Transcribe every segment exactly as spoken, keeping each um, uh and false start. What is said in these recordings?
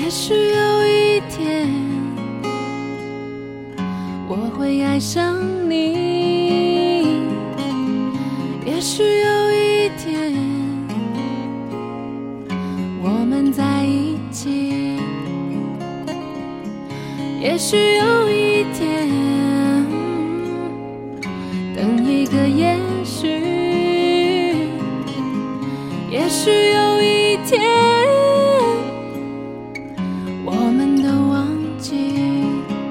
也许有一天我会爱上你，也许有一天我们在一起，也许有一天，等一个也许，也许有一天我们都忘记。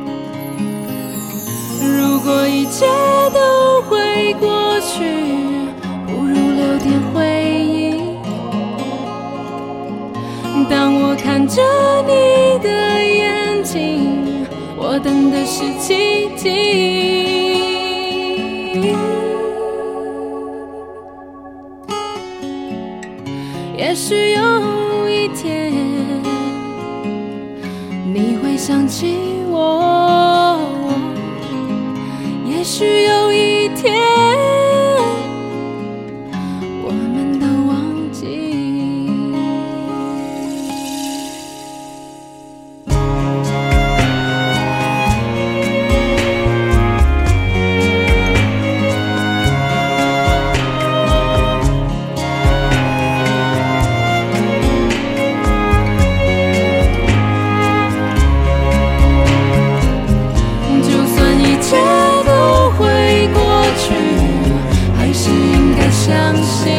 如果一切都会过去，不如留点回忆。当我看着你的眼睛，我等的是奇迹。也许有一天你会想起我，也许有一天我们都忘记。相信，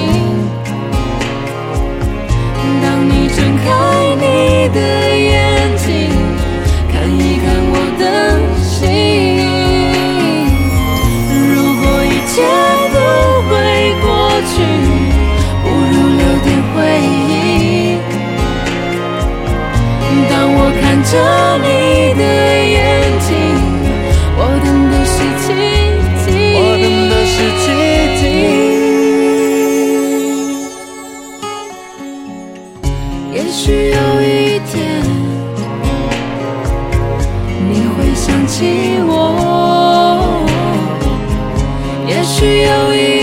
当你睁开你的眼睛，看一看我的心。如果一切都会过去，不如留点回忆。当我看着你的眼睛，我等的是奇迹，我等的是奇迹。也许有一天你会想起我，也许有一